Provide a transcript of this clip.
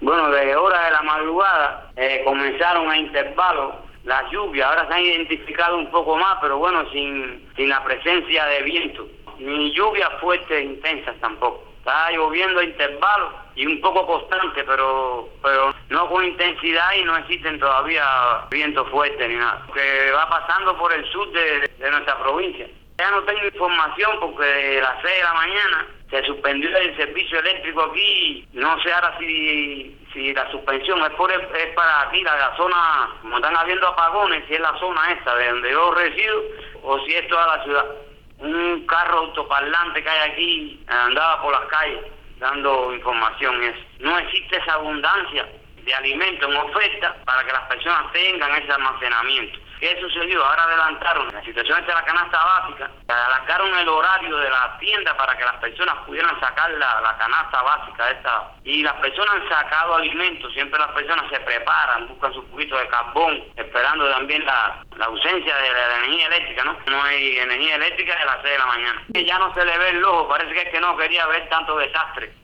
Bueno, de hora de la madrugada comenzaron a intervalos las lluvias. Ahora se han identificado un poco más, pero bueno, sin la presencia de viento. Ni lluvias fuertes e intensas tampoco. Está lloviendo a intervalos y un poco constante, pero no con intensidad, y no existen todavía vientos fuertes ni nada. Que va pasando por el sur de nuestra provincia. Ya no tengo información porque a las 6 de la mañana se suspendió el servicio eléctrico aquí. No sé ahora si la suspensión es para aquí, la zona, como están habiendo apagones, si es la zona esta de donde yo resido o si es toda la ciudad. Un carro autoparlante que hay aquí andaba por las calles dando información y eso. No existe esa abundancia de alimentos en oferta para que las personas tengan ese almacenamiento. ¿Qué sucedió? Ahora adelantaron la situación de la canasta básica, alargaron el horario de la tienda para que las personas pudieran sacar la canasta básica esta. Y las personas han sacado alimentos, siempre las personas se preparan, buscan su poquito de carbón, esperando también la ausencia de la energía eléctrica, ¿no? No hay energía eléctrica de las 6 de la mañana. Ya no se le ve el ojo, parece que es que no quería ver tanto desastre.